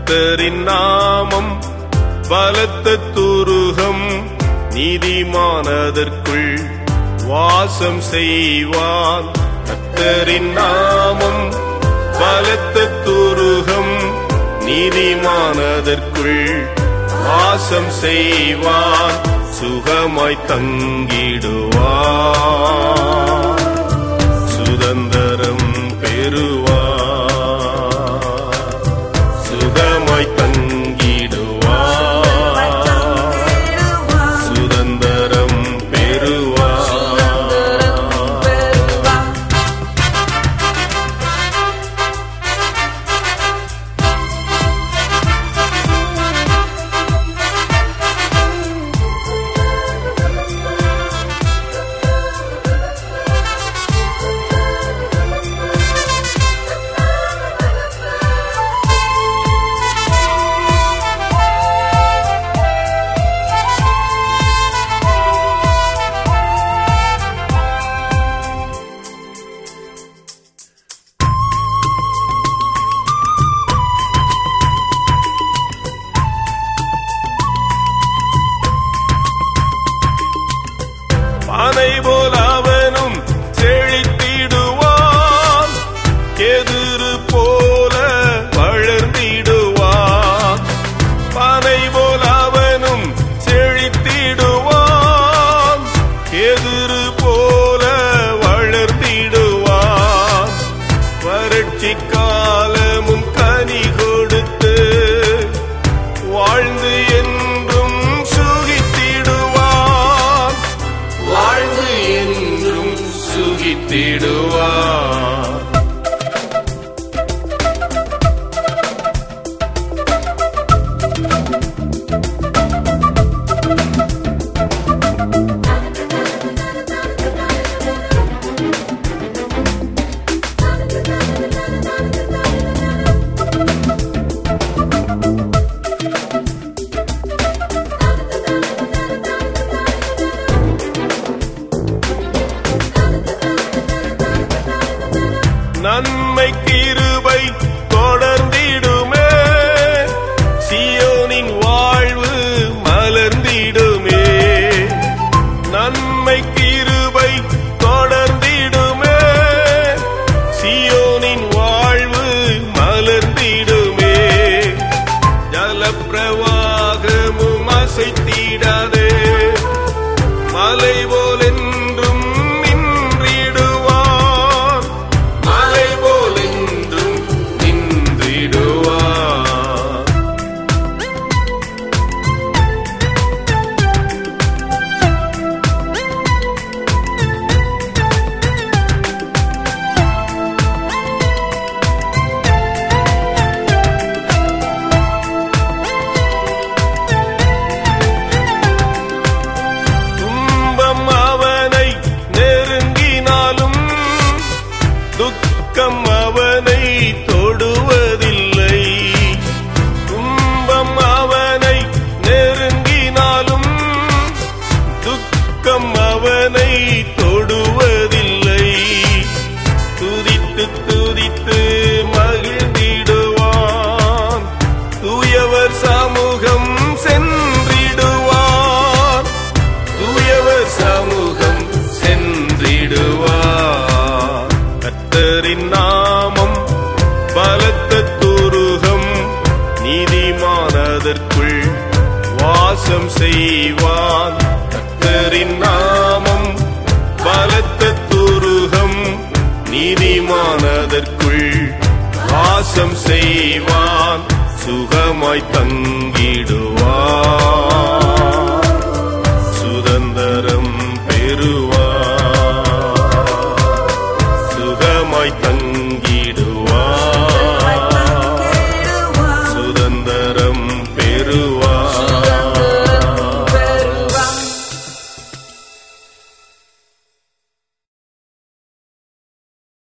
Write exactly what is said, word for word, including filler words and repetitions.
கர்த்தரின் நாமம் பலத்த துருகம், நீதிமானதற்குள் வாசம் செய்வான். கர்த்தரின் நாமம் பலத்த துருகம், நீதிமானதற்குள் வாசம் செய்வான். சுகமாய் தங்கிடுவான், சுதந்திரம் பெறுவான். சுகமாய் தங்கிடுவான், சுதந்திரம் பெறுவான். பானை போல் அவனும் செழித்திடுவான், எதிரு போல வளர்ந்திடுவான். பானை போல் அவனும் செழித்திடுவான், எதிரு போல வளர்ந்திடுவான். வறட்சி காலமும் கனி கொடுத்து வாழ்ந்து என்றும் சுகித்திடுவான், வாழ்ந்து என்றும் சுகித்திடுவான். நன்மை கிருபை தொடர்ந்திடுமே, சீயோனின் வாழ்வு மலர்ந்திடுமே. நன்மை கிருபை தொடர்ந்திடுமே, சீயோனின் வாழ்வு மலர்ந்திடுமே. ஜலப்பிரவாகமும் அசைத்திடாதே, மலை போல் என்றும் நின்றிடுவான், மலை போல் என்றும் நின்றிடுவான். துன்பம் அவனை நெருங்கினாலும் துக்கம் அவனை தொடுவதில்லை. துன்பம் அவனை நெருங்கினாலும் துக்கம் அவனை தொடுவதில்லை. துதித்து துதித்து மகிழ்ந்திடுவான், தூயவர் சமூகம் சென்றிடுவான், தூயவர் சமூகம் சென்றிடுவான். கர்த்தரின் நாமம் பலத்த துருகம், நீதிமானதற்குள் வாசம் செய்வான். கர்த்தரின் நாமம் பலத்த துருகம், நீதிமானதற்குள் வாசம் செய்வான். சுகமாய் தங்கிடுவான்.